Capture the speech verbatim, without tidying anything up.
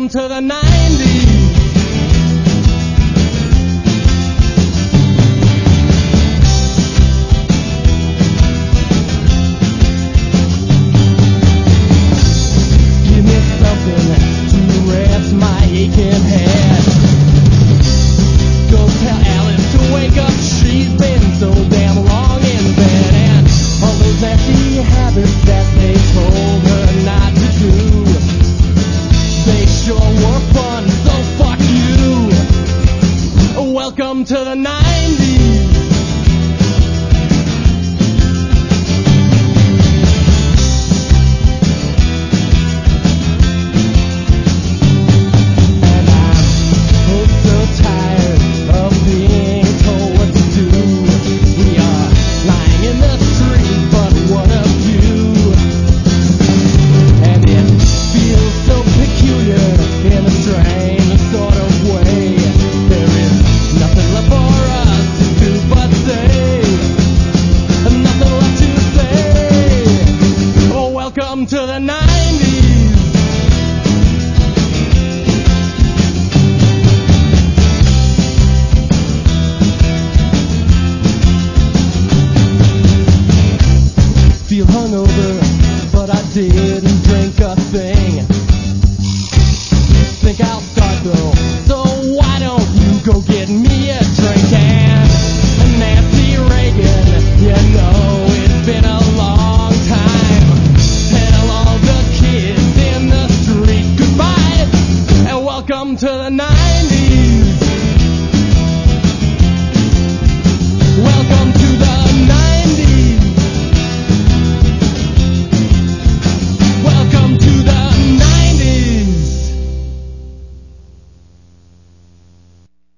Welcome to the nineties. Give me something to rest my aching head. Go tell Alice to wake up, she's been so damn long in bed. And all those nasty habits that they told her not to do, they sure were fun, so fuck you. Welcome to the nineties. And I'm so tired of being told what to do. We are lying in the street, but what of you? And it feels so peculiar in a strange sort of way. There is nothing left for us to do but say, nothing left to say. Oh, welcome to the nineties. Feel hungover, but I didn't drink a thing. Think I'll start though, so why don't you go get me a drink? And Nancy Reagan, you know it's been a long time. Tell all the kids in the street goodbye, and welcome to the night.